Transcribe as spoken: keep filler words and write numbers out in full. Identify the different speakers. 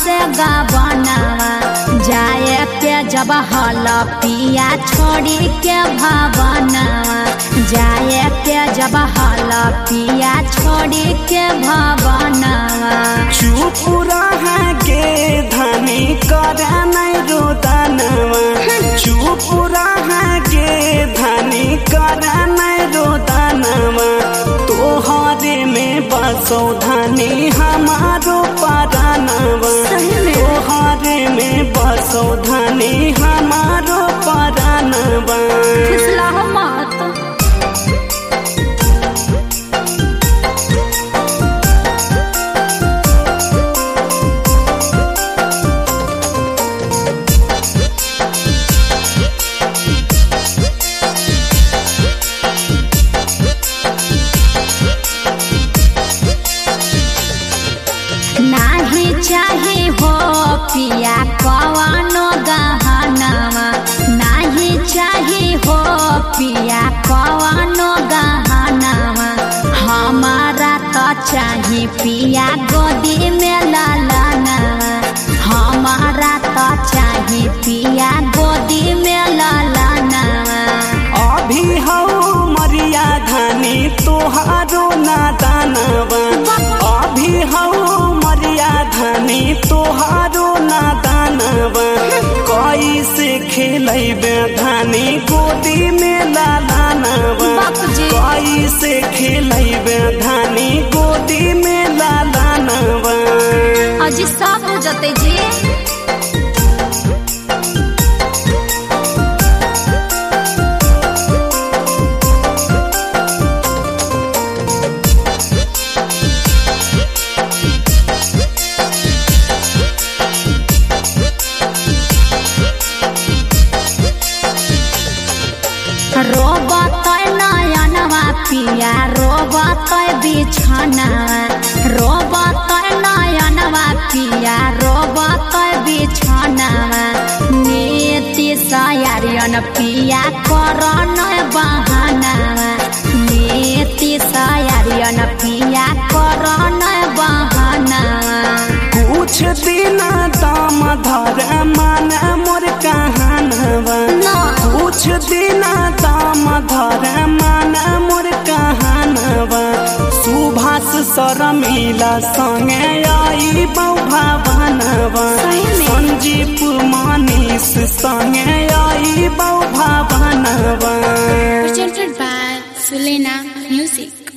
Speaker 1: से गबनवा जाए के जब हल पिया छोड़ी के भवनवा जाए के जब हल पिया छोड़ी के भवनवा
Speaker 2: चुप रहा के धनी करे नहीं रोदनवा चुप रहा के धनी करे नहीं रोदनवा तोहरे में बसो धनी हमारो परानवा तोहरे में बसो धनी हमारो परानवा
Speaker 1: नाही चाहे हो पिया कवनो गहनवा नाही चाहे हो पिया कवनो गहनवा हमारा तो चाहे पिया गोदी में ललनवा हमारा तो चाहे पिया गोदी में ललनवा
Speaker 2: अभी हो मरिया धनी तोहारो नादानवा अभी हो मरिया धनी तोहारो नादानवा कैसे खेलैबे धनी गोदी में लालानवा कैसे खेलैबे धनी गोदी में लालानवा
Speaker 1: अजी सब हो जाते जी रोबत नयनवा पिया रोबत बिछनवा रोबत नयनवा पिया रोबत बिछनवा नीति सयारियन पिया करन बहनवा नीति सयारियन पिया करन बहनवा
Speaker 2: कुछ दिन दाम धर मन मोर कहानवा कुछ दिन दाम धर मन मोर कहानवा सुभाष शर्मिला संगे आई भवनवा संजीव मनीष संगे आई भवनवा
Speaker 3: Presented by Sulena Music.